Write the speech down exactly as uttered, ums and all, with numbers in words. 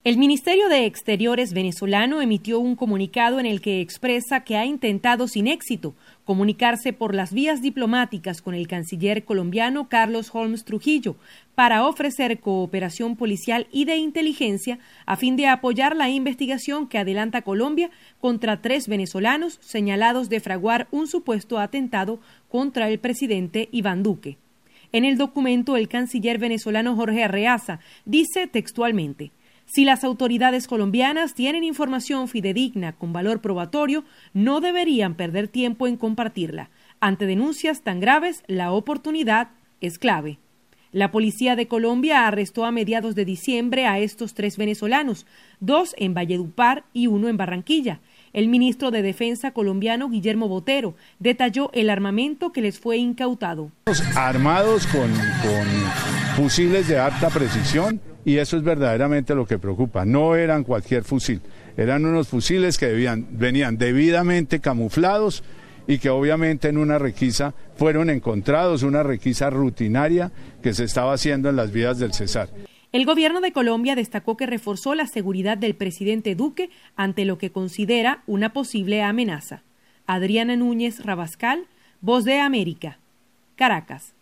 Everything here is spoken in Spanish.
El Ministerio de Exteriores venezolano emitió un comunicado en el que expresa que ha intentado sin éxito comunicarse por las vías diplomáticas con el canciller colombiano Carlos Holmes Trujillo para ofrecer cooperación policial y de inteligencia a fin de apoyar la investigación que adelanta Colombia contra tres venezolanos señalados de fraguar un supuesto atentado contra el presidente Iván Duque. En el documento, el canciller venezolano Jorge Arreaza dice textualmente: si las autoridades colombianas tienen información fidedigna con valor probatorio, no deberían perder tiempo en compartirla. Ante denuncias tan graves, la oportunidad es clave. La policía de Colombia arrestó a mediados de diciembre a estos tres venezolanos, dos en Valledupar y uno en Barranquilla. El ministro de Defensa colombiano, Guillermo Botero, detalló el armamento que les fue incautado. Armados con, con fusiles de alta precisión, y eso es verdaderamente lo que preocupa. No eran cualquier fusil, eran unos fusiles que debían, venían debidamente camuflados y que obviamente en una requisa fueron encontrados, una requisa rutinaria que se estaba haciendo en las vías del Cesar. El gobierno de Colombia destacó que reforzó la seguridad del presidente Duque ante lo que considera una posible amenaza. Adriana Núñez Rabascal, Voz de América, Caracas.